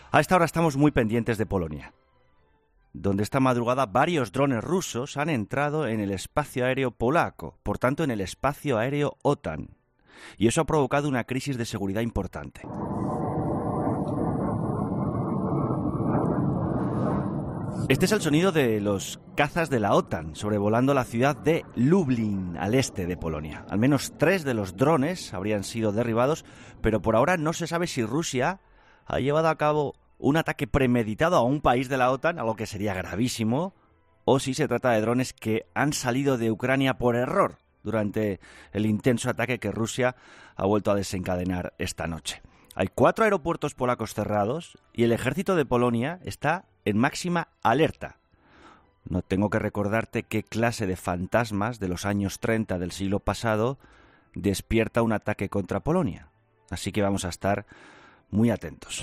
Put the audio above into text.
A esta hora estamos muy pendientes de Polonia, donde esta madrugada varios drones rusos han entrado en el espacio aéreo polaco, por tanto en el espacio aéreo OTAN, y eso ha provocado una crisis de seguridad importante. Este es el sonido de los cazas de la OTAN sobrevolando la ciudad de Lublin, al este de Polonia. Al menos 3 de los drones habrían sido derribados, pero por ahora no se sabe si Rusia ha llevado a cabo un ataque premeditado a un país de la OTAN, algo que sería gravísimo, o si se trata de drones que han salido de Ucrania por error durante el intenso ataque que Rusia ha vuelto a desencadenar esta noche. Hay 4 aeropuertos polacos cerrados y el ejército de Polonia está en máxima alerta. No tengo que recordarte qué clase de fantasmas de los años 30 del siglo pasado despierta un ataque contra Polonia. Así que vamos a estar muy atentos.